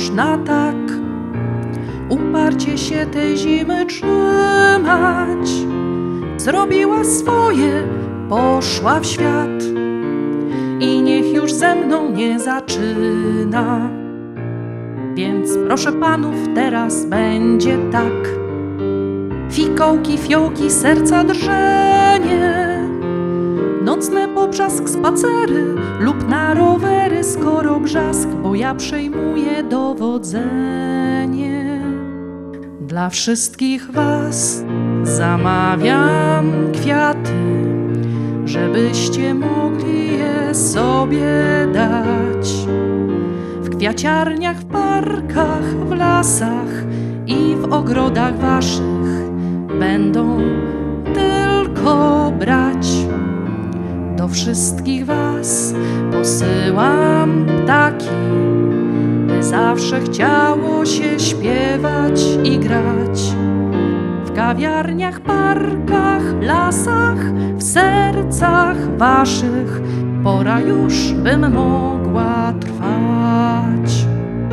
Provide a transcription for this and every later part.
można tak uparcie się tej zimy trzymać. Zrobiła swoje, poszła w świat i niech już ze mną nie zaczyna. Więc proszę panów, teraz będzie tak. Fikołki, fiołki, serca drżenie, nocne poprzask, spacery lub na rowery, skoro brzask, bo ja przejmuję dowodzenie. Dla wszystkich was zamawiam kwiaty, żebyście mogli je sobie dać. W kwiaciarniach, w parkach, w lasach i w ogrodach waszych będą tylko brać. Do wszystkich was posyłam ptaki, by zawsze chciało się śpiewać i grać. W kawiarniach, parkach, lasach, w sercach waszych pora już bym mogła trwać.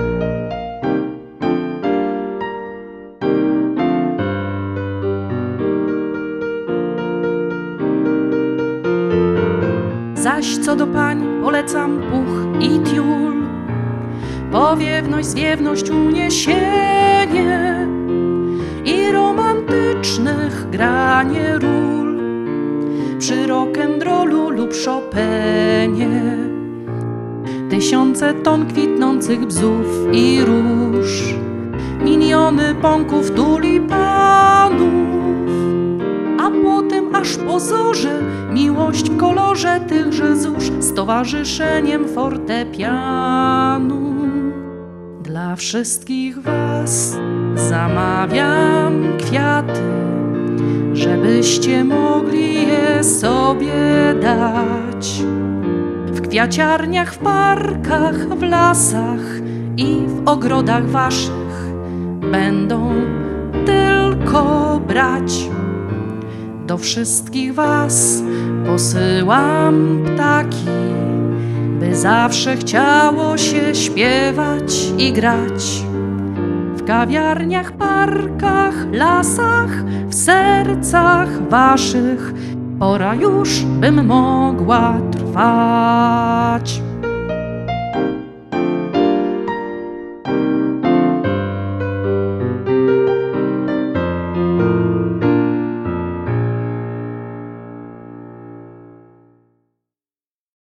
Zaś co do pań polecam puch i tiul, powiewność, zwiewność, uniesienie i romantycznych granie ról przy rock'n'rollu lub Chopinie. Tysiące ton kwitnących bzów i róż, miliony pąków, tulipanów, a potem aż po zorze miłość w kolorze tychże zórz z towarzyszeniem fortepianu. Dla wszystkich was zamawiam kwiaty, żebyście mogli je sobie dać. W kwiaciarniach, w parkach, w lasach i w ogrodach waszych będą tylko brać. Do wszystkich was posyłam ptaki, by zawsze chciało się śpiewać i grać. W kawiarniach, parkach, lasach, w sercach waszych pora już bym mogła trwać.